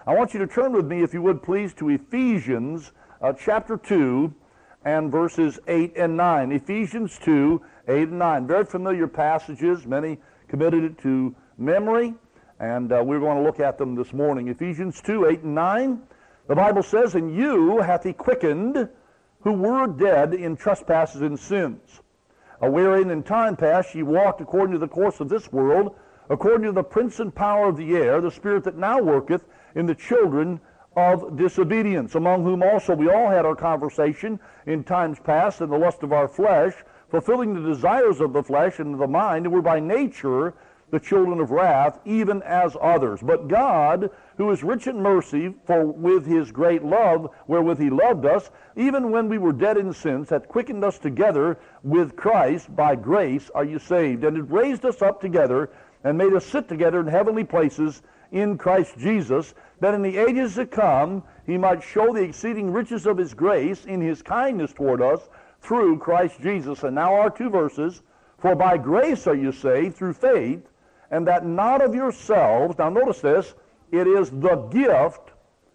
I want you to turn with me, if you would please, to Ephesians chapter 2 and verses 8 and 9. Ephesians 2, 8 and 9. Very familiar passages. Many committed it to memory, and we're going to look at them this morning. Ephesians 2, 8 and 9. The Bible says, "And you hath he quickened, who were dead in trespasses and sins, wherein in time past ye walked according to the course of this world, according to the prince and power of the air, the spirit that now worketh in the children of disobedience, among whom also we all had our conversation in times past in the lust of our flesh, fulfilling the desires of the flesh and of the mind, and were by nature the children of wrath, even as others. But God, who is rich in mercy, for with his great love wherewith he loved us, even when we were dead in sins, hath quickened us together with Christ. By grace are you saved, and hath raised us up together, and made us sit together in heavenly places in Christ Jesus, that in the ages to come he might show the exceeding riches of his grace in his kindness toward us through Christ Jesus." And now our two verses, "For by grace are you saved through faith, and that not of yourselves." Now notice this, "it is the gift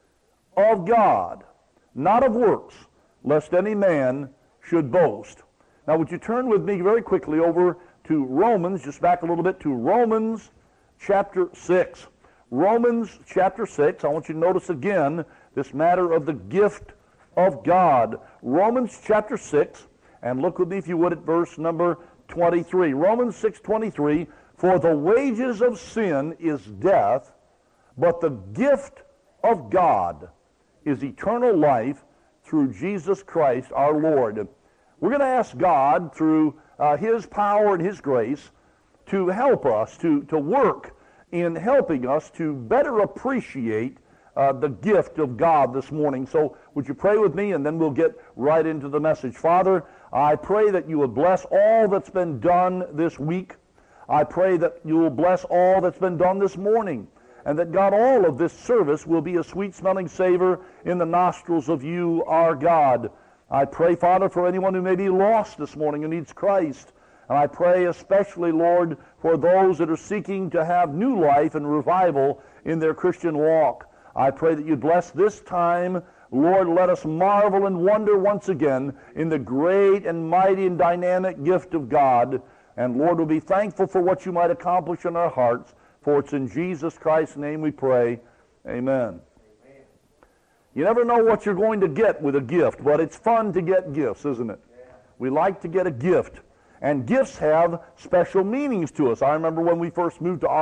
of God, not of works, lest any man should boast." Now would you turn with me very quickly over to Romans, just back a little bit to Romans chapter 6. Romans chapter 6, I want you to notice again this matter of the gift of God. Romans chapter 6, and look with me if you would at verse number 23. Romans 6:23, "For the wages of sin is death, but the gift of God is eternal life through Jesus Christ our Lord." We're going to ask God through his power and his grace to help us, to work in helping us to better appreciate the gift of God this morning. So would you pray with me, and then we'll get right into the message. Father, I pray that you would bless all that's been done this week. I pray that you will bless all that's been done this morning, and that, God, all of this service will be a sweet-smelling savor in the nostrils of you, our God. I pray, Father, for anyone who may be lost this morning who needs Christ. And I pray especially, Lord, for those that are seeking to have new life and revival in their Christian walk. I pray that you bless this time. Lord, let us marvel and wonder once again in the great and mighty and dynamic gift of God. And Lord, we'll be thankful for what you might accomplish in our hearts. For it's in Jesus Christ's name we pray. Amen. You never know what you're going to get with a gift, but it's fun to get gifts, isn't it? We like to get a gift. And gifts have special meanings to us. I remember when we first moved to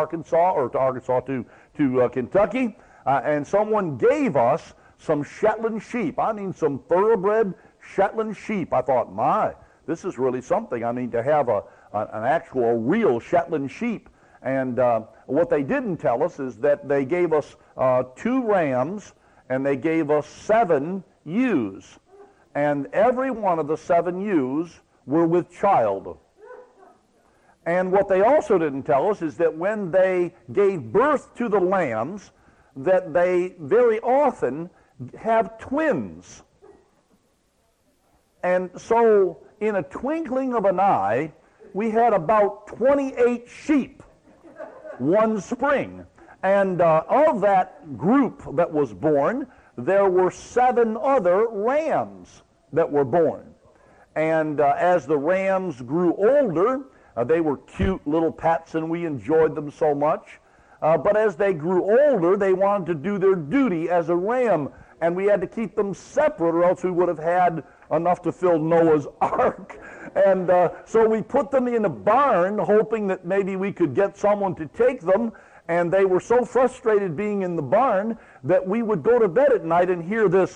Kentucky, and someone gave us some Shetland sheep. I mean, some thoroughbred Shetland sheep. I thought, my, this is really something. I mean, to have an actual real Shetland sheep. And what they didn't tell us is that they gave us 2 rams, and they gave us 7 ewes. And every one of the 7 ewes were with child. And what they also didn't tell us is that when they gave birth to the lambs, that they very often have twins. And so in a twinkling of an eye, we had about 28 sheep one spring. And of that group that was born, there were 7 other rams that were born. And as the rams grew older, they were cute little pets, and we enjoyed them so much. But as they grew older, they wanted to do their duty as a ram, and we had to keep them separate, or else we would have had enough to fill Noah's Ark. And so we put them in a barn, hoping that maybe we could get someone to take them. And they were so frustrated being in the barn that we would go to bed at night and hear this.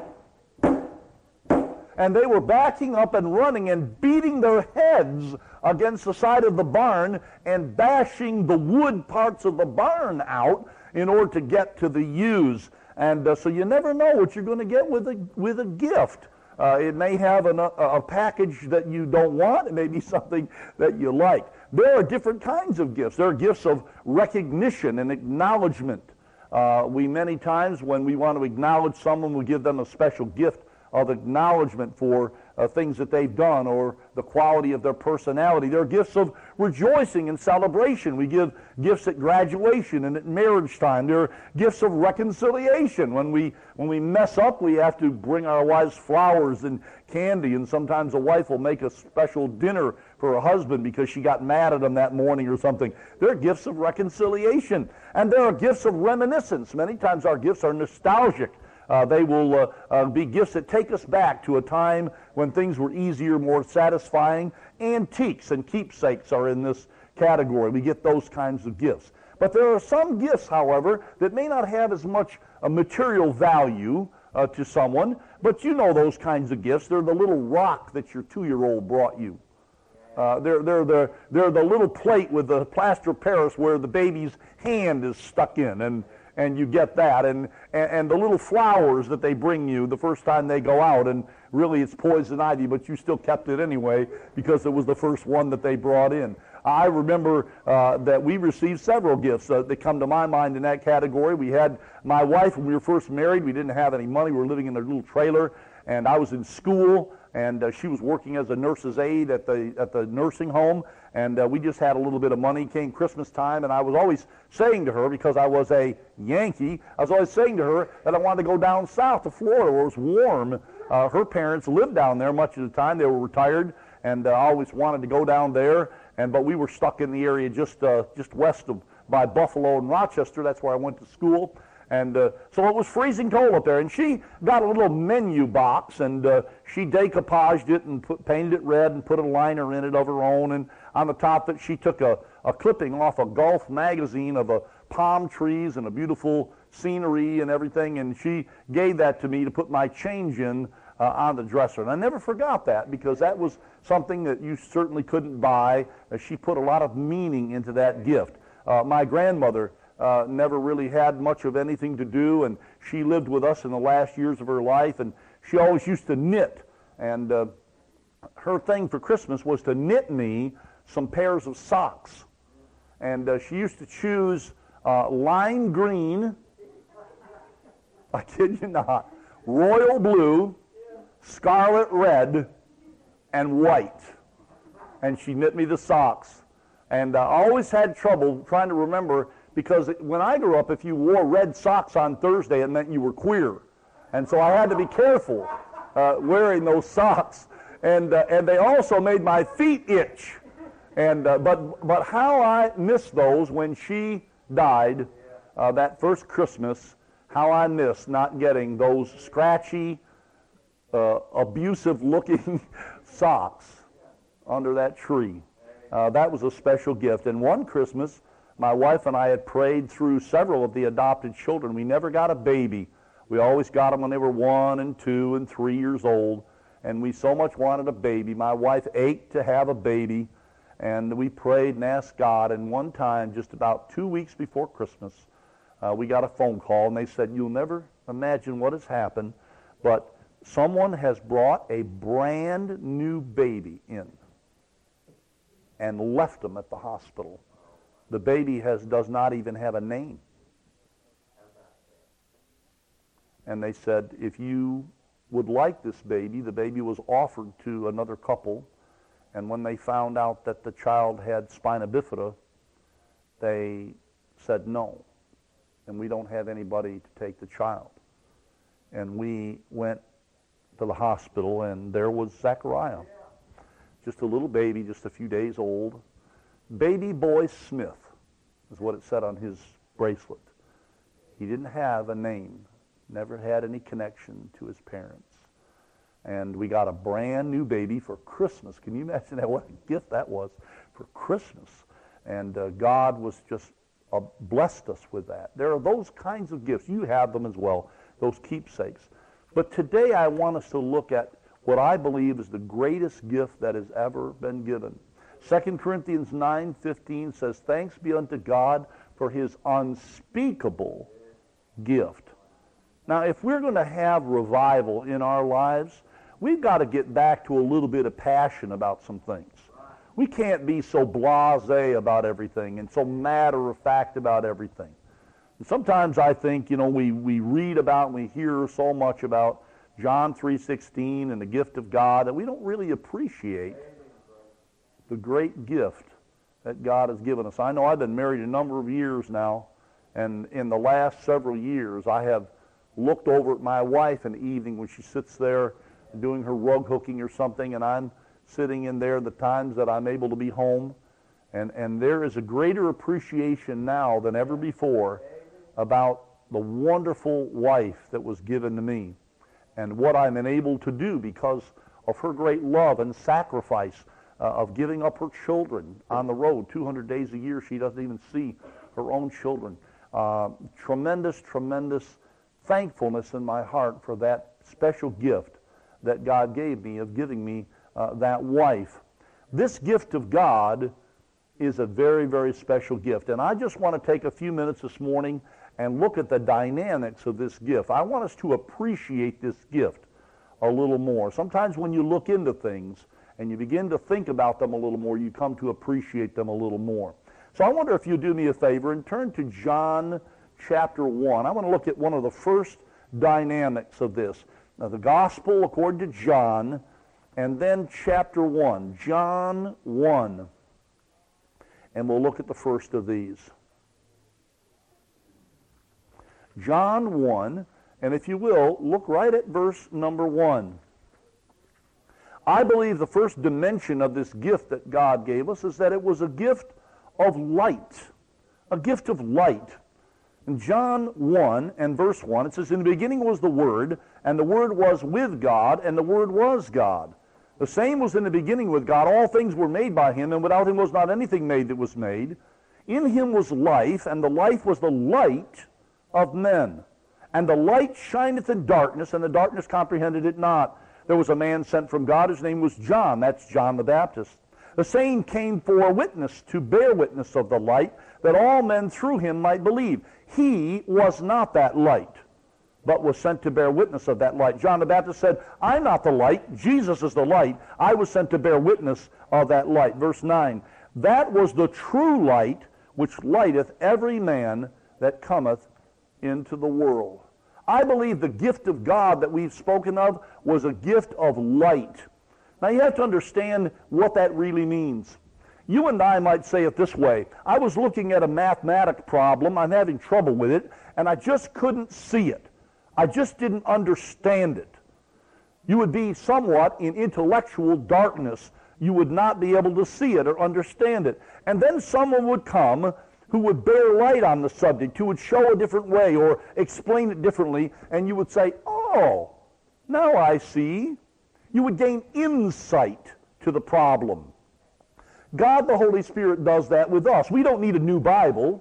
And they were backing up and running and beating their heads against the side of the barn and bashing the wood parts of the barn out in order to get to the ewes. And so you never know what you're going to get with a gift. It may have a package that you don't want. It may be something that you like. There are different kinds of gifts. There are gifts of recognition and acknowledgement. We many times, when we want to acknowledge someone, we give them a special gift of acknowledgement for things that they've done or the quality of their personality. There are gifts of rejoicing and celebration. We give gifts at graduation and at marriage time. There are gifts of reconciliation. When we mess up, we have to bring our wives flowers and candy, and sometimes a wife will make a special dinner for her husband because she got mad at him that morning or something. There are gifts of reconciliation, and there are gifts of reminiscence. Many times our gifts are nostalgic. They will be gifts that take us back to a time when things were easier, more satisfying. Antiques and keepsakes are in this category. We get those kinds of gifts. But there are some gifts, however, that may not have as much material value to someone, but you know those kinds of gifts. They're the little rock that your 2-year-old brought you. They're the little plate with the plaster of Paris where the baby's hand is stuck in, and you get that, and the little flowers that they bring you the first time they go out, and really it's poison ivy, but you still kept it anyway because it was the first one that they brought in. I remember that we received several gifts that come to my mind in that category. We had my wife when we were first married. We didn't have any money. We were living in a little trailer, and I was in school, and she was working as a nurse's aide at the nursing home, and we just had a little bit of money. Came Christmas time, and I was always saying to her, because I was a Yankee, I was always saying to her that I wanted to go down south to Florida where it was warm. Her parents lived down there much of the time. They were retired, and I always wanted to go down there, but we were stuck in the area just west of by Buffalo and Rochester. That's where I went to school. And so it was freezing cold up there, and she got a little menu box, and she decoupaged it and painted it red and put a liner in it of her own, and on the top of it she took a clipping off a Golf magazine of palm trees and a beautiful scenery and everything, and she gave that to me to put my change in on the dresser. And I never forgot that, because that was something that you certainly couldn't buy. She put a lot of meaning into that gift. My grandmother never really had much of anything to do, and she lived with us in the last years of her life, and she always used to knit, and her thing for Christmas was to knit me some pairs of socks, and she used to choose lime green, I kid you not, royal blue, scarlet red, and white, and she knit me the socks, and I always had trouble trying to remember, because when I grew up, if you wore red socks on Thursday, it meant you were queer. And so I had to be careful wearing those socks. And they also made my feet itch. But how I missed those when she died that first Christmas, how I missed not getting those scratchy, abusive-looking socks under that tree. That was a special gift. And one Christmas, my wife and I had prayed through several of the adopted children. We never got a baby. We always got them when they were 1 and 2 and 3 years old, and we so much wanted a baby. My wife ached to have a baby, and we prayed and asked God, and one time, just about 2 weeks before Christmas, we got a phone call, and they said, "You'll never imagine what has happened, but someone has brought a brand new baby in and left them at the hospital. The baby does not even have a name." And they said, "If you would like this baby," the baby was offered to another couple, and when they found out that the child had spina bifida, they said no, and we don't have anybody to take the child. And we went to the hospital, and there was Zachariah, just a little baby, just a few days old. Baby Boy Smith is what it said on his bracelet. He didn't have a name, never had any connection to his parents. And we got a brand new baby for Christmas. Can you imagine that? What a gift that was for Christmas. And God was just blessed us with that. There are those kinds of gifts. You have them as well, those keepsakes. But today I want us to look at what I believe is the greatest gift that has ever been given. 2 Corinthians 9:15 says, "Thanks be unto God for his unspeakable gift." Now, if we're going to have revival in our lives, we've got to get back to a little bit of passion about some things. We can't be so blasé about everything and so matter-of-fact about everything. And sometimes I think, we read about and we hear so much about John 3:16 and the gift of God, that we don't really appreciate the great gift that God has given us. I know I've been married a number of years now, and in the last several years I have looked over at my wife in the evening when she sits there doing her rug hooking or something, and I'm sitting in there the times that I'm able to be home, and there is a greater appreciation now than ever before about the wonderful wife that was given to me and what I'm enabled to do because of her great love and sacrifice of giving up her children on the road. 200 days a year she doesn't even see her own children. Tremendous, tremendous thankfulness in my heart for that special gift that God gave me of giving me that wife. This gift of God is a very, very special gift. And I just want to take a few minutes this morning and look at the dynamics of this gift. I want us to appreciate this gift a little more. Sometimes when you look into things and you begin to think about them a little more, you come to appreciate them a little more. So I wonder if you'll do me a favor and turn to John chapter 1. I want to look at one of the first dynamics of this. Now, the gospel according to John, and then chapter 1, John 1. And we'll look at the first of these. John 1, and if you will, look right at verse number 1. I believe the first dimension of this gift that God gave us is that it was a gift of light. A gift of light. In John 1 and verse 1, it says, in the beginning was the Word, and the Word was with God, and the Word was God. The same was in the beginning with God. All things were made by him, and without him was not anything made that was made. In him was life, and the life was the light of men. And the light shineth in darkness, and the darkness comprehended it not. There was a man sent from God, his name was John. That's John the Baptist. The same came for a witness, to bear witness of the light, that all men through him might believe. He was not that light, but was sent to bear witness of that light. John the Baptist said, I'm not the light. Jesus is the light. I was sent to bear witness of that light. Verse 9, that was the true light, which lighteth every man that cometh into the world. I believe the gift of God that we've spoken of was a gift of light. Now you have to understand what that really means. You and I might say it this way. I was looking at a mathematic problem. I'm having trouble with it, and I just couldn't see it. I just didn't understand it. You would be somewhat in intellectual darkness. You would not be able to see it or understand it. And then someone would come who would bear light on the subject, who would show a different way or explain it differently, and you would say, oh, now I see. You would gain insight to the problem. God the Holy Spirit does that with us. We don't need a new Bible.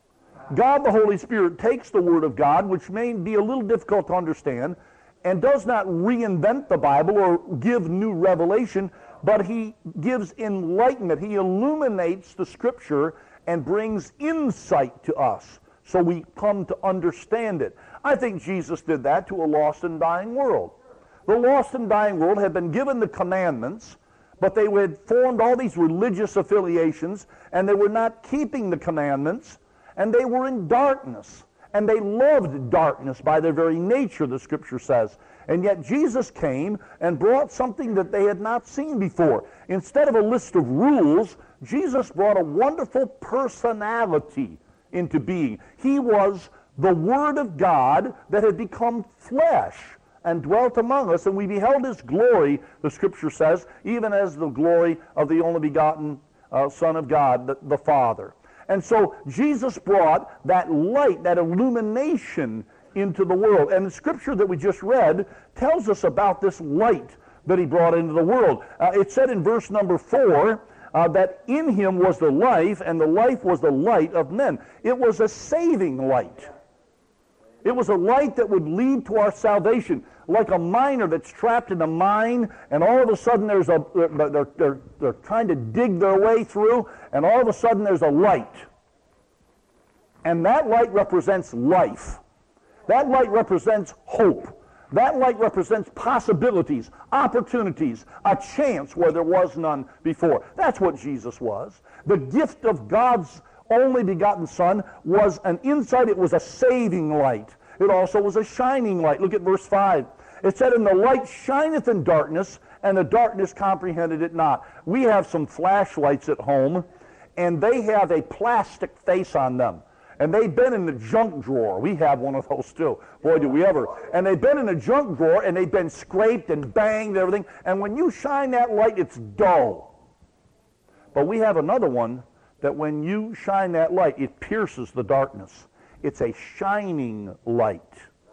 God the Holy Spirit takes the Word of God, which may be a little difficult to understand, and does not reinvent the Bible or give new revelation, but he gives enlightenment. He illuminates the Scripture and brings insight to us so we come to understand it. I think Jesus did that to a lost and dying world. The lost and dying world had been given the commandments, but they had formed all these religious affiliations, and they were not keeping the commandments, and they were in darkness. And they loved darkness by their very nature, the Scripture says. And yet Jesus came and brought something that they had not seen before. Instead of a list of rules, Jesus brought a wonderful personality into being. He was the Word of God that had become flesh and dwelt among us, and we beheld his glory, the Scripture says, even as the glory of the only begotten Son of God, the Father. And so Jesus brought that light, that illumination into the world. And the Scripture that we just read tells us about this light that he brought into the world. It said in verse number 4 that in him was the life, and the life was the light of men. It was a saving light. It was a light that would lead to our salvation, like a miner that's trapped in a mine, and all of a sudden they're trying to dig their way through, and all of a sudden there's a light. And that light represents life. That light represents hope. That light represents possibilities, opportunities, a chance where there was none before. That's what Jesus was. The gift of God's only begotten Son was an insight. It was a saving light. It also was a shining light. Look at verse 5. It said, and the light shineth in darkness, and the darkness comprehended it not. We have some flashlights at home, and they have a plastic face on them. And they've been in the junk drawer. We have one of those too. Boy, do we ever. And they've been in a junk drawer, and they've been scraped and banged and everything. And when you shine that light, it's dull. But we have another one that when you shine that light, it pierces the darkness. It's a shining light.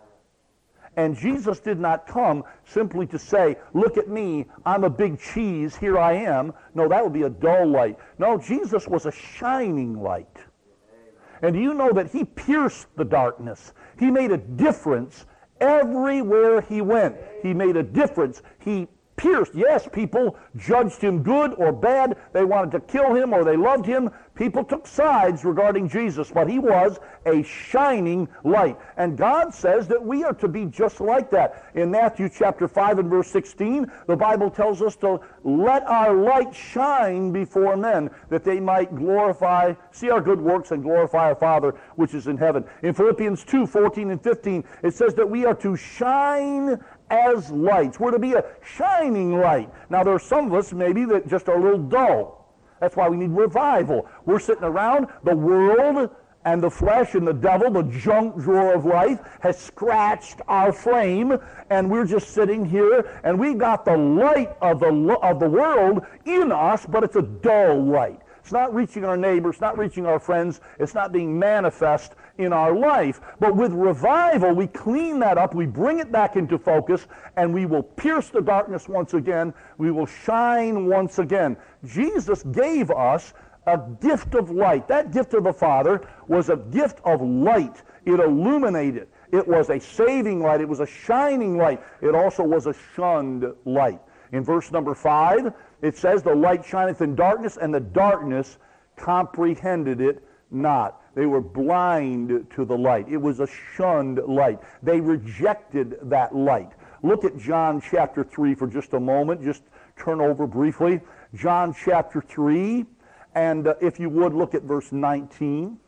And Jesus did not come simply to say, look at me, I'm a big cheese, here I am. No, that would be a dull light. No, Jesus was a shining light. And do you know that he pierced the darkness? He made a difference everywhere he went. He made a difference. He pierced. Yes, people judged him good or bad. They wanted to kill him or they loved him. People took sides regarding Jesus, but he was a shining light. And God says that we are to be just like that. In Matthew chapter 5 and verse 16, the Bible tells us to let our light shine before men, that they might see our good works and glorify our Father which is in heaven. In Philippians 2, 14 and 15, it says that we are to shine as lights. We're to be a shining light. Now, there are some of us maybe that just are a little dull. That's why we need revival. We're sitting around, the world and the flesh and the devil, the junk drawer of life, has scratched our flame, and we're just sitting here, and we got the light of the world in us, but it's a dull light. It's not reaching our neighbors, it's not reaching our friends, it's not being manifest in our life. But with revival, we clean that up, we bring it back into focus, and we will pierce the darkness once again. We will shine once again. Jesus gave us a gift of light. That gift of the Father was a gift of light. It illuminated. It was a saving light. It was a shining light. It also was a shunned light. In verse number 5, it says, the light shineth in darkness, and the darkness comprehended it not. They were blind to the light. It was a shunned light. They rejected that light. Look at John chapter 3 for just a moment. Just turn over briefly. John chapter 3, and if you would, look at verse 19.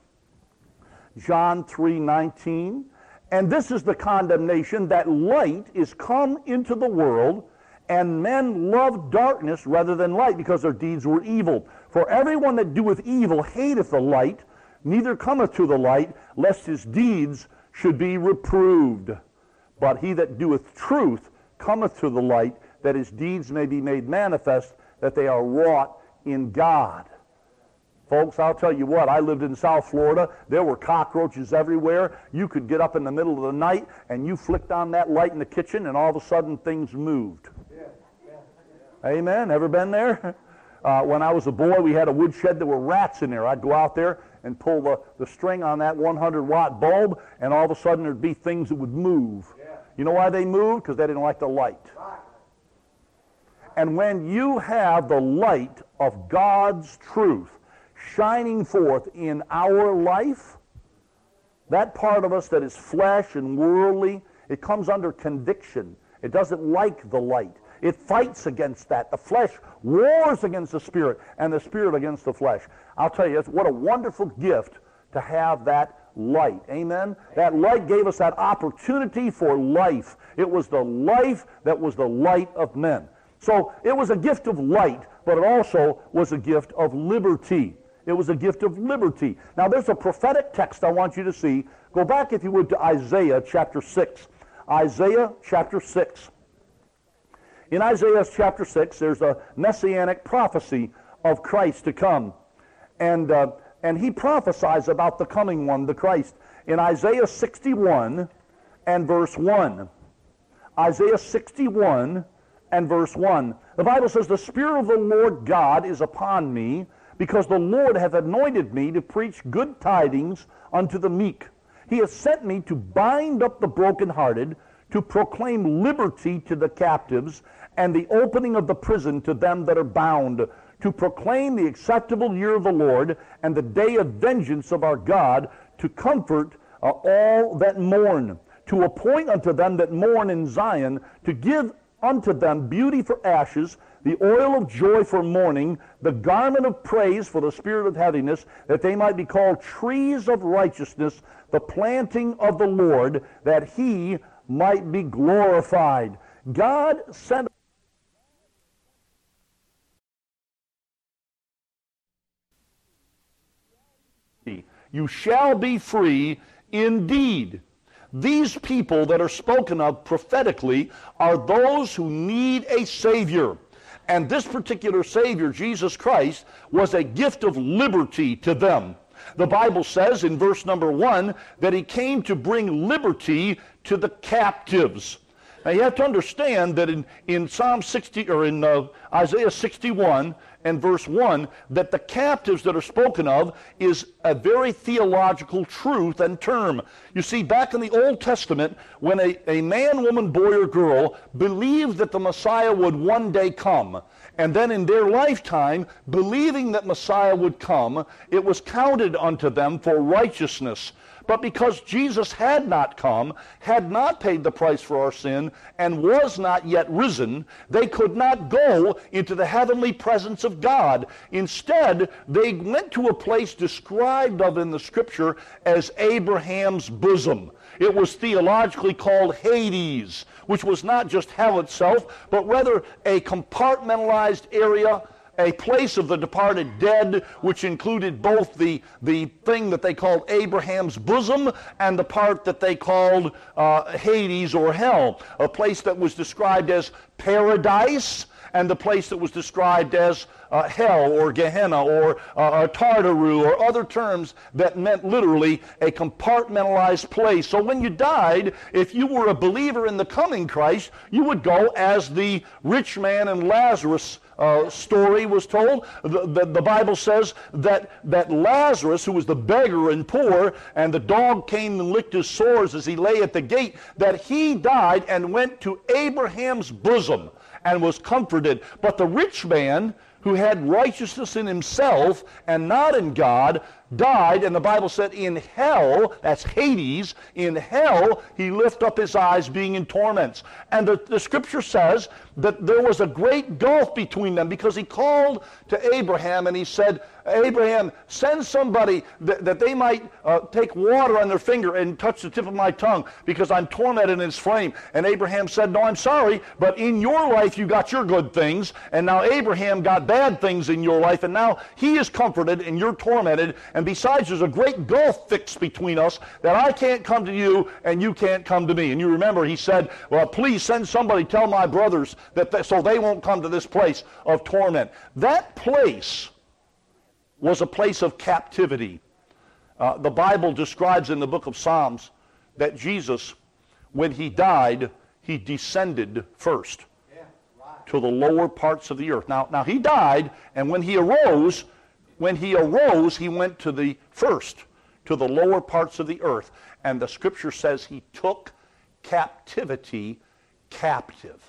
John 3:19. And this is the condemnation, that light is come into the world, and men love darkness rather than light, because their deeds were evil. For everyone that doeth evil hateth the light, neither cometh to the light, lest his deeds should be reproved. But he that doeth truth cometh to the light, that his deeds may be made manifest, that they are wrought in God. Folks, I'll tell you what, I lived in South Florida. There were cockroaches everywhere. You could get up in the middle of the night, and you flicked on that light in the kitchen, and all of a sudden things moved. Amen. Ever been there? When I was a boy, we had a woodshed. There were rats in there. I'd go out there and pull the string on that 100-watt bulb, and all of a sudden there'd be things that would move. You know why they moved? Because they didn't like the light. And when you have the light of God's truth shining forth in our life, that part of us that is flesh and worldly, it comes under conviction. It doesn't like the light. It fights against that. The flesh wars against the Spirit, and the Spirit against the flesh. I'll tell you, what a wonderful gift to have that light. Amen? That light gave us that opportunity for life. It was the life that was the light of men. So it was a gift of light, but it also was a gift of liberty. It was a gift of liberty. Now there's a prophetic text I want you to see. Go back, if you would, to Isaiah chapter 6. Isaiah chapter 6. In Isaiah chapter 6, there's a messianic prophecy of Christ to come. And he prophesies about the coming one, the Christ, in Isaiah 61 and verse 1. Isaiah 61 and verse 1. The Bible says, the Spirit of the Lord God is upon me, because the Lord hath anointed me to preach good tidings unto the meek. He has sent me to bind up the brokenhearted, to proclaim liberty to the captives, and the opening of the prison to them that are bound, to proclaim the acceptable year of the Lord, and the day of vengeance of our God, to comfort all that mourn, to appoint unto them that mourn in Zion, to give unto them beauty for ashes, the oil of joy for mourning, the garment of praise for the spirit of heaviness, that they might be called trees of righteousness, the planting of the Lord, that he might be glorified. God sent you shall be free indeed. These people that are spoken of prophetically are those who need a Savior. And this particular Savior, Jesus Christ, was a gift of liberty to them. The Bible says in verse number 1 that he came to bring liberty to the captives. Now you have to understand that in Psalm 60 or in Isaiah 61 and verse 1 that the captives that are spoken of is a very theological truth and term. You see, back in the Old Testament, when a man, woman, boy, or girl believed that the Messiah would one day come, and then in their lifetime, believing that Messiah would come, it was counted unto them for righteousness. But because Jesus had not come, had not paid the price for our sin, and was not yet risen, they could not go into the heavenly presence of God. Instead, they went to a place described of in the Scripture as Abraham's bosom. It was theologically called Hades, which was not just hell itself, but rather a compartmentalized area, a place of the departed dead, which included both the thing that they called Abraham's bosom and the part that they called Hades or hell, a place that was described as paradise and the place that was described as hell or Gehenna or Tartaru or other terms that meant literally a compartmentalized place. So when you died, if you were a believer in the coming Christ, you would go as the rich man and Lazarus story was told. The Bible says that Lazarus, who was the beggar and poor, and the dog came and licked his sores as he lay at the gate, that he died and went to Abraham's bosom and was comforted. But the rich man, who had righteousness in himself and not in God, died, and the Bible said in hell, that's Hades, in hell he lift up his eyes being in torments. And the Scripture says that there was a great gulf between them, because he called to Abraham and he said, Abraham, send somebody that they might take water on their finger and touch the tip of my tongue, because I'm tormented in its flame. And Abraham said, no, I'm sorry, but in your life you got your good things, and now Abraham got bad things in your life, and now he is comforted and you're tormented. And besides, there's a great gulf fixed between us that I can't come to you and you can't come to me. And you remember he said, well, please send somebody, tell my brothers that so they won't come to this place of torment. That place was a place of captivity. The Bible describes in the book of Psalms that Jesus, when he died, he descended first to the lower parts of the earth. Now he died, and when he arose, he went to the first, to the lower parts of the earth. And the Scripture says he took captivity captive.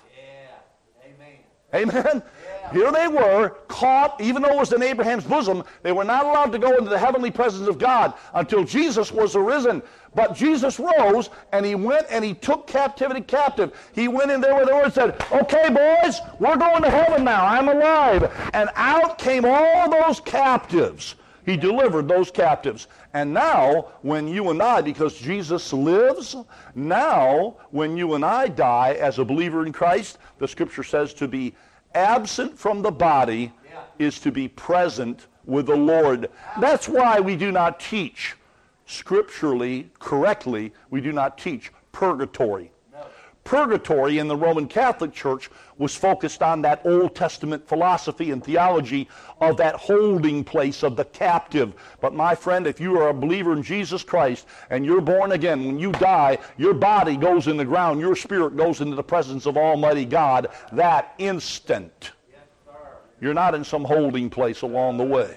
Amen? Yeah. Here they were, caught, even though it was in Abraham's bosom, they were not allowed to go into the heavenly presence of God until Jesus was arisen. But Jesus rose, and he went and he took captivity captive. He went in there with the Lord and said, okay, boys, we're going to heaven now. I'm alive. And out came all those captives. He delivered those captives. And now, when you and I, because Jesus lives, now, when you and I die as a believer in Christ, the Scripture says to be absent from the body is to be present with the Lord. That's why we do not teach scripturally, correctly, we do not teach purgatory. Purgatory in the Roman Catholic Church was focused on that Old Testament philosophy and theology of that holding place of the captive. But my friend, if you are a believer in Jesus Christ and you're born again, when you die, your body goes in the ground, your spirit goes into the presence of Almighty God that instant. You're not in some holding place along the way.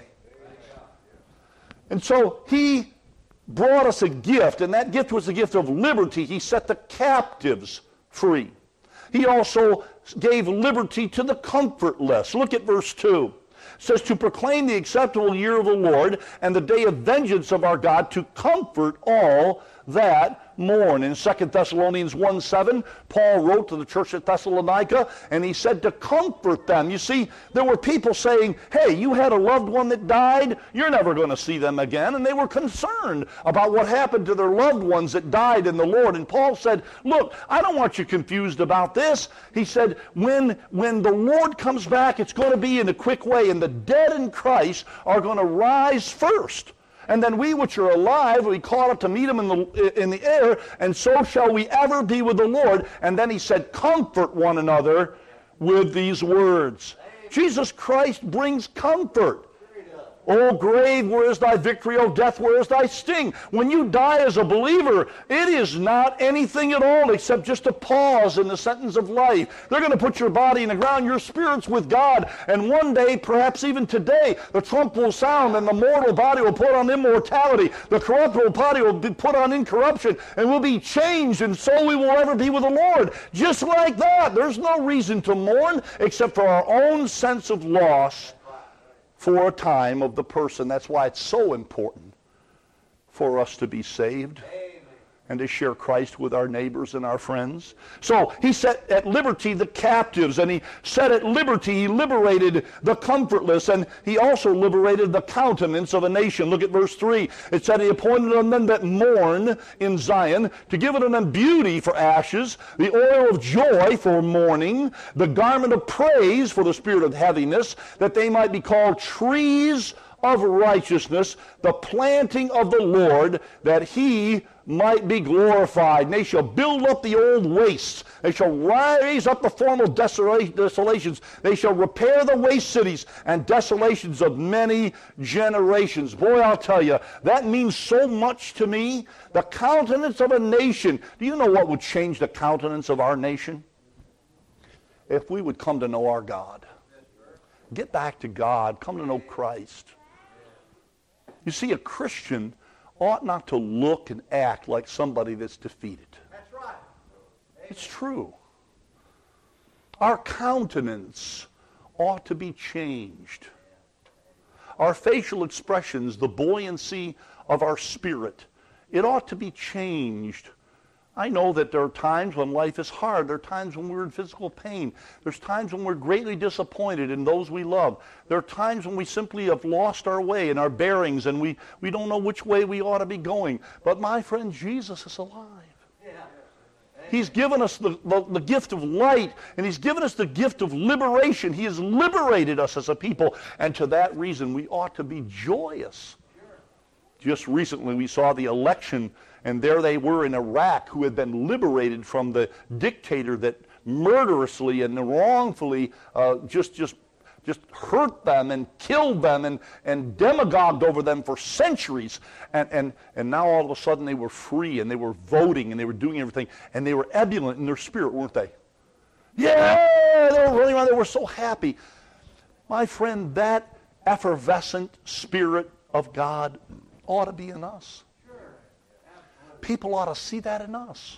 And so he brought us a gift, and that gift was the gift of liberty. He set the captives free. He also gave liberty to the comfortless. Look at verse 2. It says, to proclaim the acceptable year of the Lord and the day of vengeance of our God, to comfort all that mourn. In 2 Thessalonians 1:7, Paul wrote to the church at Thessalonica, and he said to comfort them. You see, there were people saying, hey, you had a loved one that died, you're never going to see them again. And they were concerned about what happened to their loved ones that died in the Lord. And Paul said, look, I don't want you confused about this. He said, when the Lord comes back, it's going to be in a quick way, and the dead in Christ are going to rise first. And then we which are alive, we caught up to meet him in the air, and so shall we ever be with the Lord. And then he said, comfort one another with these words. Jesus Christ brings comfort. O grave, where is thy victory? O death, where is thy sting? When you die as a believer, it is not anything at all except just a pause in the sentence of life. They're going to put your body in the ground, your spirit's with God, and one day, perhaps even today, the trump will sound and the mortal body will put on immortality. The corruptible body will be put on incorruption and will be changed, and so we will ever be with the Lord. Just like that. There's no reason to mourn except for our own sense of loss for a time of the person. That's why it's so important for us to be saved. Amen. And to share Christ with our neighbors and our friends. So he set at liberty the captives, and he set at liberty, he liberated the comfortless, and he also liberated the countenance of a nation. Look at verse 3. It said he appointed on them that mourn in Zion, to give unto them beauty for ashes, the oil of joy for mourning, the garment of praise for the spirit of heaviness, that they might be called trees of righteousness, the planting of the Lord, that he might be glorified. And they shall build up the old wastes. They shall raise up the former desolations. They shall repair the waste cities and desolations of many generations. Boy, I'll tell you, that means so much to me. The countenance of a nation. Do you know what would change the countenance of our nation? If we would come to know our God. Get back to God. Come to know Christ. You see, a Christian ought not to look and act like somebody that's defeated. That's right. It's true. Our countenance ought to be changed. Our facial expressions, the buoyancy of our spirit, it ought to be changed. I know that there are times when life is hard. There are times when we're in physical pain. There's times when we're greatly disappointed in those we love. There are times when we simply have lost our way and our bearings, and we don't know which way we ought to be going. But my friend, Jesus is alive. He's given us the gift of light, and he's given us the gift of liberation. He has liberated us as a people, and to that reason we ought to be joyous. Just recently we saw the election, and there they were in Iraq, who had been liberated from the dictator that murderously and wrongfully just hurt them and killed them and demagogued over them for centuries. And now all of a sudden they were free, and they were voting, and they were doing everything, and they were ebullient in their spirit, weren't they? Yeah! They were running around. They were so happy. My friend, that effervescent spirit of God ought to be in us. People ought to see that in us.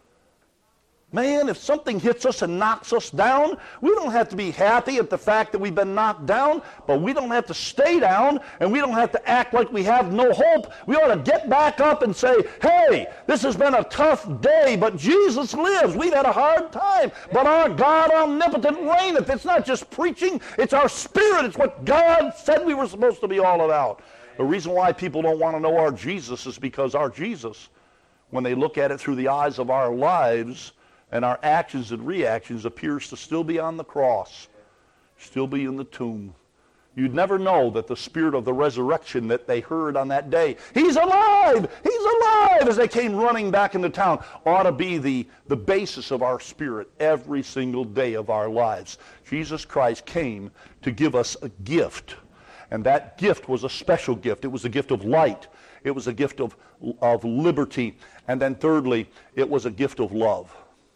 Man, if something hits us and knocks us down, we don't have to be happy at the fact that we've been knocked down, but we don't have to stay down, and we don't have to act like we have no hope. We ought to get back up and say, hey, this has been a tough day, but Jesus lives. We've had a hard time, but our God omnipotent reigneth. It's not just preaching, it's our spirit. It's what God said we were supposed to be all about. The reason why people don't want to know our Jesus is because our Jesus, when they look at it through the eyes of our lives and our actions and reactions, appears to still be on the cross, still be in the tomb. You'd never know that the spirit of the resurrection that they heard on that day, he's alive, he's alive, as they came running back into town, ought to be the basis of our spirit every single day of our lives. Jesus Christ came to give us a gift, and that gift was a special gift. It was a gift of light. It was a gift of liberty. And then thirdly, it was a gift of love.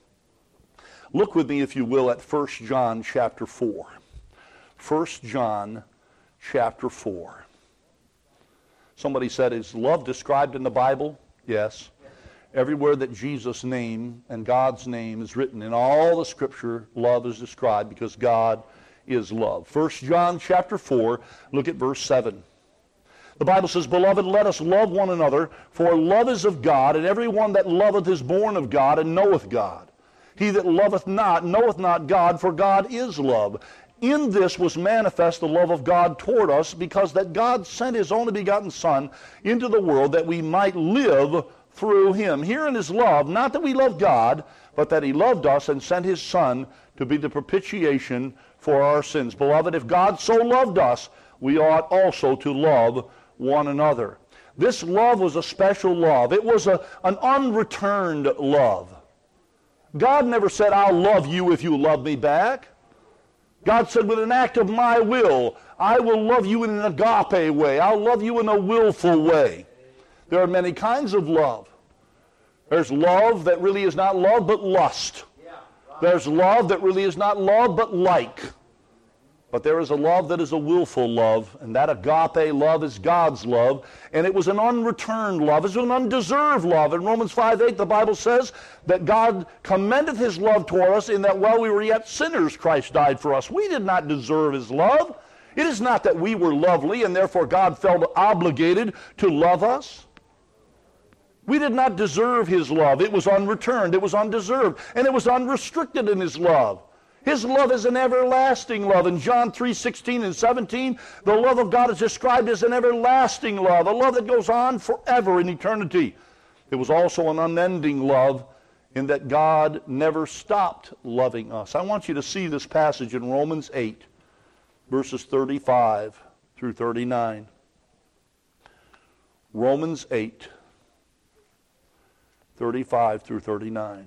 Look with me, if you will, at 1 John chapter 4. 1 John chapter 4. Somebody said, is love described in the Bible? Yes. Everywhere that Jesus' name and God's name is written in all the Scripture, love is described because God is love. 1 John chapter 4, look at verse 7. The Bible says, Beloved, let us love one another, for love is of God, and every one that loveth is born of God, and knoweth God. He that loveth not knoweth not God, for God is love. In this was manifest the love of God toward us, because that God sent his only begotten Son into the world, that we might live through him. Herein is love, not that we love God, but that he loved us and sent his Son to be the propitiation for our sins. Beloved, if God so loved us, we ought also to love one another. This love was a special love. It was an unreturned love. God never said, I'll love you if you love me back. God said, with an act of my will, I will love you in an agape way. I'll love you in a willful way. There are many kinds of love. There's love that really is not love but lust. There's love that really is not love but like. But there is a love that is a willful love, and that agape love is God's love, and it was an unreturned love. It's an undeserved love. In Romans 5:8, the Bible says that God commendeth his love toward us in that while we were yet sinners, Christ died for us. We did not deserve his love. It is not that we were lovely, and therefore God felt obligated to love us. We did not deserve his love. It was unreturned, it was undeserved, and it was unrestricted in his love. His love is an everlasting love. In John 3:16 and 17, the love of God is described as an everlasting love, a love that goes on forever in eternity. It was also an unending love in that God never stopped loving us. I want you to see this passage in Romans 8, verses 35 through 39. Romans 8, 35 through 39.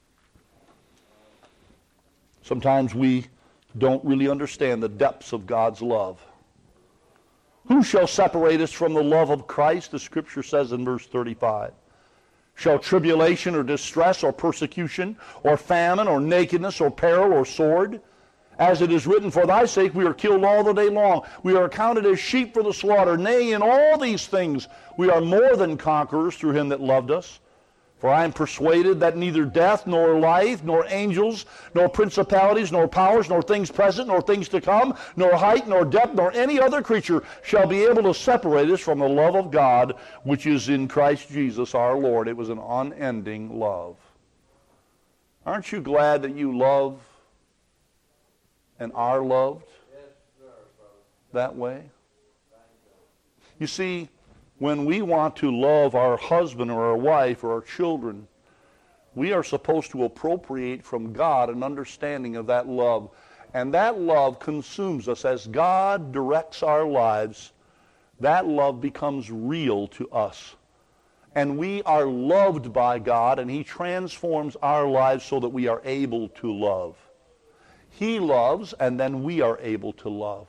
Sometimes we don't really understand the depths of God's love. Who shall separate us from the love of Christ? The Scripture says in verse 35. Shall tribulation or distress or persecution or famine or nakedness or peril or sword? As it is written, For thy sake we are killed all the day long. We are accounted as sheep for the slaughter. Nay, in all these things we are more than conquerors through him that loved us. For I am persuaded that neither death, nor life, nor angels, nor principalities, nor powers, nor things present, nor things to come, nor height, nor depth, nor any other creature shall be able to separate us from the love of God, which is in Christ Jesus our Lord. It was an unending love. Aren't you glad that you love and are loved that way? You see, when we want to love our husband or our wife or our children, we are supposed to appropriate from God an understanding of that love. And that love consumes us. As God directs our lives, that love becomes real to us. And we are loved by God, and he transforms our lives so that we are able to love. He loves, and then we are able to love.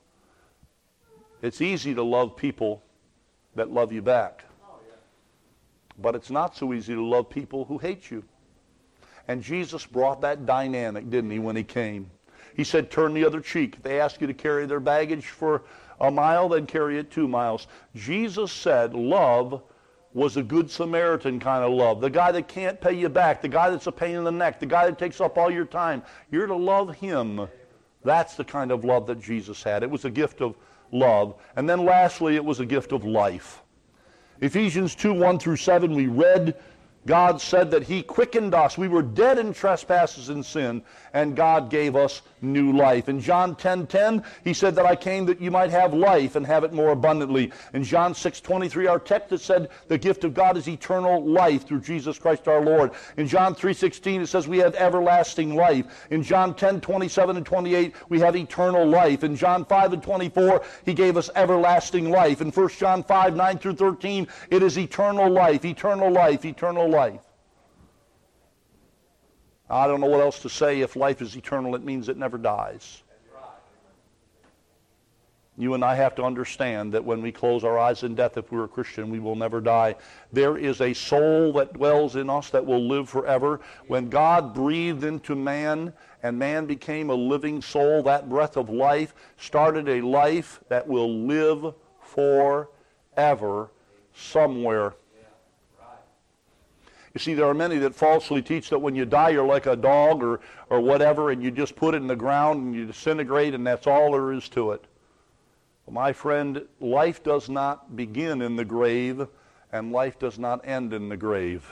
It's easy to love people that love you back. But it's not so easy to love people who hate you. And Jesus brought that dynamic, didn't he, when he came? He said, turn the other cheek. If they ask you to carry their baggage for a mile, then carry it 2 miles. Jesus said love was a good Samaritan kind of love. The guy that can't pay you back, the guy that's a pain in the neck, the guy that takes up all your time. You're to love him. That's the kind of love that Jesus had. It was a gift of love. And then lastly, it was a gift of life. Ephesians 2:1 through 7, we read, God said that he quickened us. We were dead in trespasses and sin, and God gave us new life. In John 10:10, he said that I came that you might have life and have it more abundantly. In John 6:23, our text that said the gift of God is eternal life through Jesus Christ our Lord. In John 3:16, it says we have everlasting life. In John 10:27 and 28, we have eternal life. In John 5 and 24, he gave us everlasting life. In 1 John 5:9 through 13, it is eternal life, eternal life, eternal life. I don't know what else to say. If life is eternal, it means it never dies. You and I have to understand that when we close our eyes in death, if we're a Christian, we will never die. There is a soul that dwells in us that will live forever. When God breathed into man and man became a living soul, that breath of life started a life that will live forever somewhere. You see, there are many that falsely teach that when you die, you're like a dog or whatever, and you just put it in the ground and you disintegrate, and that's all there is to it. My friend, life does not begin in the grave, and life does not end in the grave.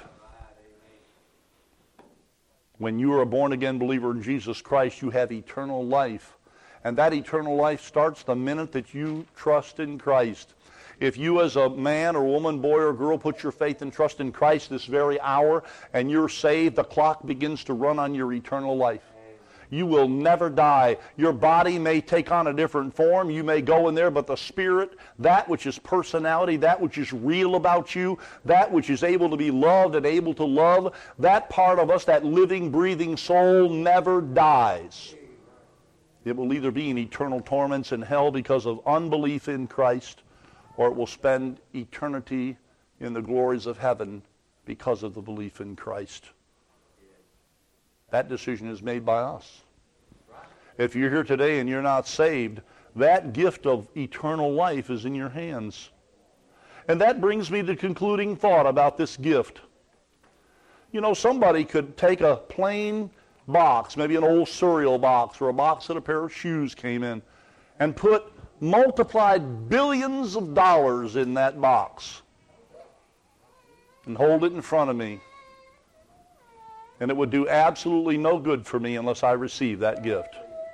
When you are a born-again believer in Jesus Christ, you have eternal life. And that eternal life starts the minute that you trust in Christ. If you as a man or woman, boy or girl, put your faith and trust in Christ this very hour and you're saved, the clock begins to run on your eternal life. You will never die. Your body may take on a different form. You may go in there, but the spirit, that which is personality, that which is real about you, that which is able to be loved and able to love, that part of us, that living, breathing soul never dies. It will either be in eternal torments in hell because of unbelief in Christ, or it will spend eternity in the glories of heaven because of the belief in Christ. That decision is made by us. If you're here today and you're not saved, that gift of eternal life is in your hands. And that brings me to the concluding thought about this gift. You know, somebody could take a plain box, maybe an old cereal box or a box that a pair of shoes came in, and put multiplied billions of dollars in that box and hold it in front of me. And it would do absolutely no good for me unless I receive that gift.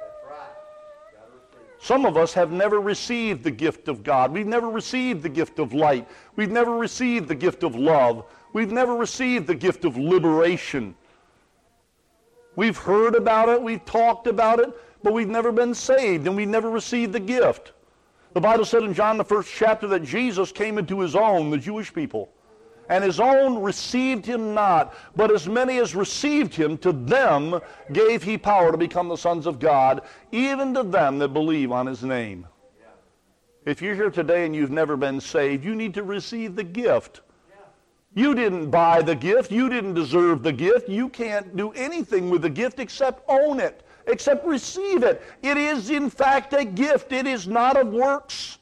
Some of us have never received the gift of God. We've never received the gift of light. We've never received the gift of love. We've never received the gift of liberation. We've heard about it, we've talked about it, but we've never been saved and we've never received the gift. The Bible said in John the 1st chapter that Jesus came into his own, the Jewish people, and his own received him not, but as many as received him, to them gave he power to become the sons of God, even to them that believe on his name. If you're here today and you've never been saved, you need to receive the gift. You didn't buy the gift. You didn't deserve the gift. You can't do anything with the gift except own it, except receive it. It is in fact a gift. It is not of works.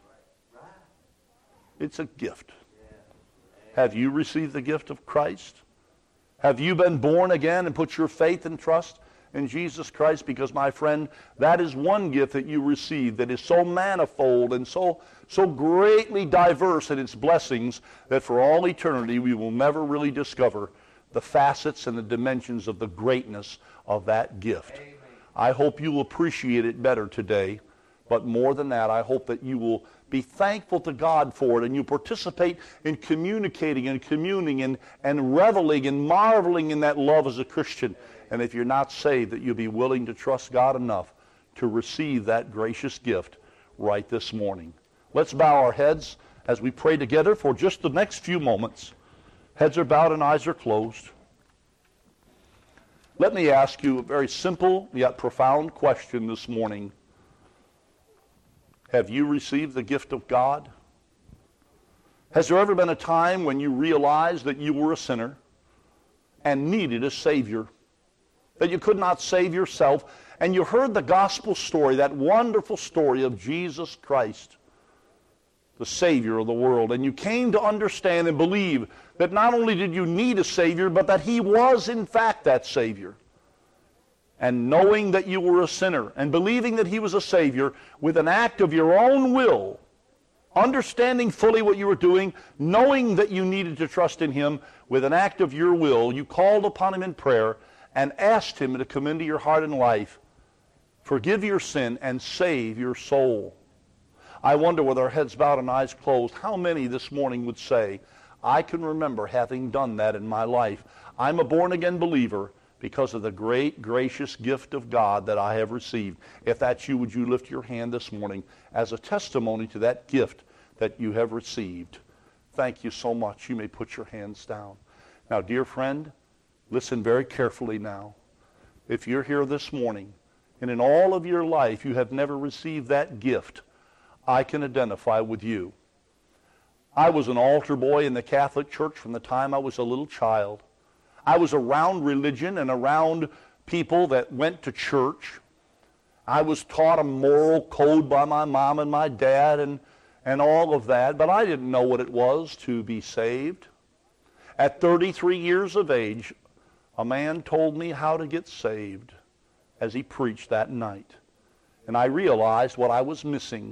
It's a gift. Have you received the gift of Christ? Have you been born again and put your faith and trust in Jesus Christ? Because, my friend, that is one gift that you receive that is so manifold and so greatly diverse in its blessings that for all eternity we will never really discover the facets and the dimensions of the greatness of that gift. Amen. I hope you'll appreciate it better today, but more than that, I hope that you will be thankful to God for it, and you participate in communicating and communing and reveling and marveling in that love as a Christian. And if you're not saved, that you'll be willing to trust God enough to receive that gracious gift right this morning. Let's bow our heads as we pray together for just the next few moments. Heads are bowed and eyes are closed. Let me ask you a very simple yet profound question this morning. Have you received the gift of God? Has there ever been a time when you realized that you were a sinner and needed a Savior, that you could not save yourself, and you heard the gospel story, that wonderful story of Jesus Christ, the Savior of the world, and you came to understand and believe that not only did you need a Savior, but that He was in fact that Savior? And knowing that you were a sinner and believing that He was a Savior, with an act of your own will, understanding fully what you were doing, knowing that you needed to trust in Him, with an act of your will, you called upon Him in prayer and asked Him to come into your heart and life, forgive your sin, and save your soul. I wonder, with our heads bowed and eyes closed, how many this morning would say, I can remember having done that in my life. I'm a born-again believer because of the great, gracious gift of God that I have received. If that's you, would you lift your hand this morning as a testimony to that gift that you have received? Thank you so much. You may put your hands down. Now, dear friend, listen very carefully now. If you're here this morning, and in all of your life you have never received that gift, I can identify with you. I was an altar boy in the Catholic Church from the time I was a little child. I was around religion and around people that went to church. I was taught a moral code by my mom and my dad and all of that, but I didn't know what it was to be saved. At 33 years of age, a man told me how to get saved as he preached that night. And I realized what I was missing.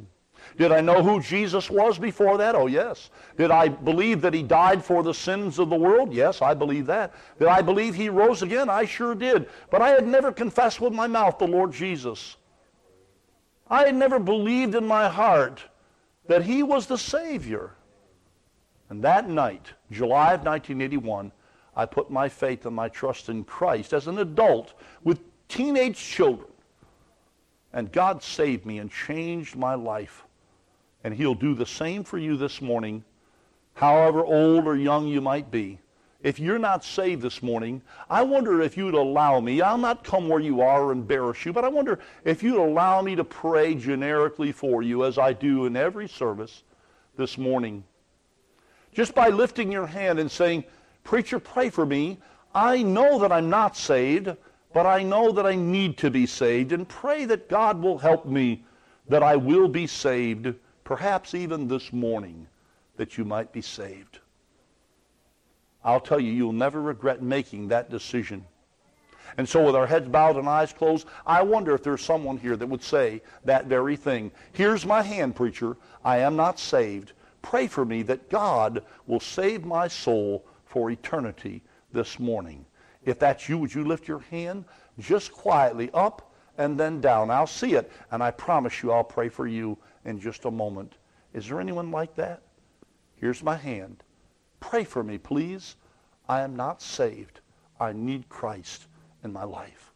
Did I know who Jesus was before that? Oh, yes. Did I believe that he died for the sins of the world? Yes, I believe that. Did I believe he rose again? I sure did. But I had never confessed with my mouth the Lord Jesus. I had never believed in my heart that he was the Savior. And that night, July of 1981, I put my faith and my trust in Christ as an adult with teenage children. And God saved me and changed my life. And he'll do the same for you this morning, however old or young you might be. If you're not saved this morning, I wonder if you'd allow me. I'll not come where you are or embarrass you, but I wonder if you'd allow me to pray generically for you as I do in every service this morning. Just by lifting your hand and saying, "Preacher, pray for me. I know that I'm not saved, but I know that I need to be saved, and pray that God will help me, that I will be saved, perhaps even this morning, that you might be saved." I'll tell you, you'll never regret making that decision. And so with our heads bowed and eyes closed, I wonder if there's someone here that would say that very thing. "Here's my hand, preacher. I am not saved. Pray for me that God will save my soul for eternity this morning." If that's you, would you lift your hand just quietly up and then down? I'll see it, and I promise you I'll pray for you in just a moment. Is there anyone like that? Here's my hand. Pray for me, please. I am not saved. I need Christ in my life.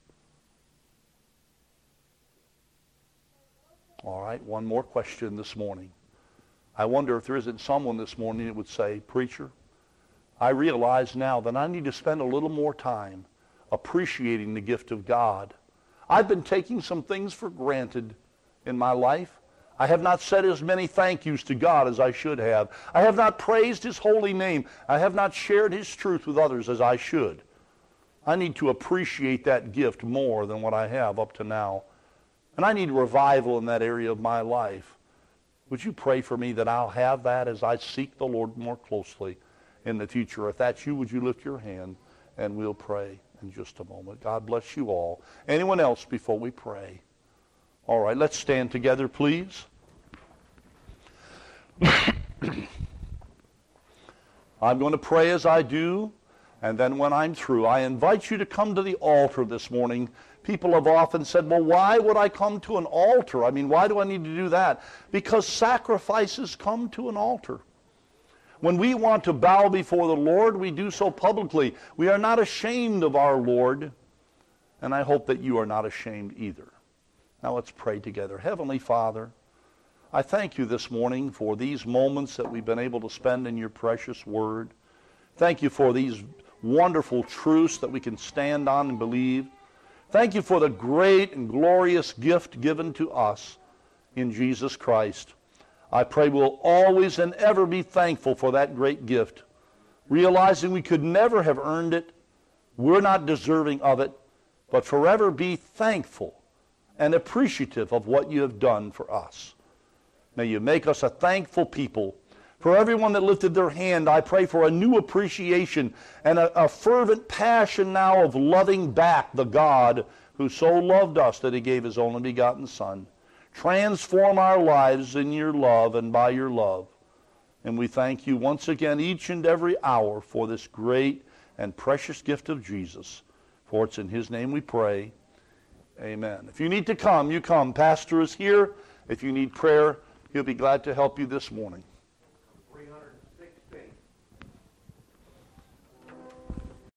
All right, one more question this morning. I wonder if there isn't someone this morning that would say, "Preacher, I realize now that I need to spend a little more time appreciating the gift of God. I've been taking some things for granted in my life. I have not said as many thank yous to God as I should have. I have not praised his holy name. I have not shared his truth with others as I should. I need to appreciate that gift more than what I have up to now. And I need revival in that area of my life. Would you pray for me that I'll have that as I seek the Lord more closely in the future? If that's you, would you lift your hand and we'll pray in just a moment. God bless you all. Anyone else before we pray? All right, let's stand together, please. I'm going to pray as I do, and then when I'm through, I invite you to come to the altar this morning. People have often said, "Well, why would I come to an altar? I mean, why do I need to do that?" Because sacrifices come to an altar. When we want to bow before the Lord, we do so publicly. We are not ashamed of our Lord, and I hope that you are not ashamed either. Now let's pray together. Heavenly Father, I thank you this morning for these moments that we've been able to spend in your precious word. Thank you for these wonderful truths that we can stand on and believe. Thank you for the great and glorious gift given to us in Jesus Christ. I pray we'll always and ever be thankful for that great gift, realizing we could never have earned it. We're not deserving of it, but forever be thankful and appreciative of what you have done for us. May you make us a thankful people. For everyone that lifted their hand, I pray for a new appreciation and a fervent passion now of loving back the God who so loved us that he gave his only begotten Son. Transform our lives in your love and by your love. And we thank you once again each and every hour for this great and precious gift of Jesus. For it's in his name we pray. Amen. If you need to come, you come. Pastor is here. If you need prayer, he'll be glad to help you this morning.